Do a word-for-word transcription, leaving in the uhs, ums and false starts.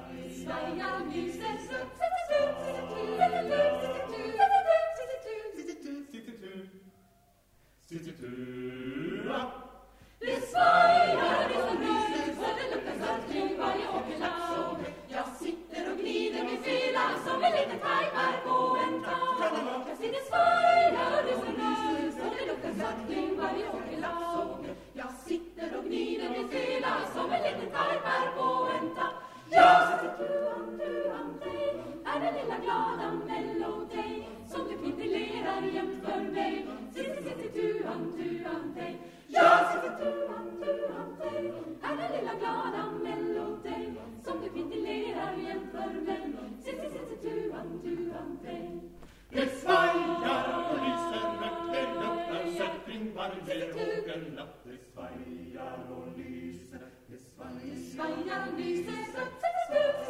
Svajar lyser rött. Det svajar, det som lyser, så det luktar salt kring varje åkerlass. Jag sitter och glider med fela som en liten tajpar på en tag. Jag ser det svajar, det som lyser, så det luktar salt kring varje åkerlass. Jag sitter och glider med fela som en liten tajpar på en tag. Jag sitter tuan, tuan, dig, är den lilla glada melodi som du kvittilerar jämt för mig. Sitter, sitter tuan, tuan, dig. Jag sitter tuan, tuan, dig, är den lilla glada melodi som du kvittilerar jämt för mig. Sitter, sitter tuan, tuan, dig. Det svajar och lyser rött, det luktar sött kring varje åkerlapp. Det svajar och lyser, det svajar, det svajar, lyser rött,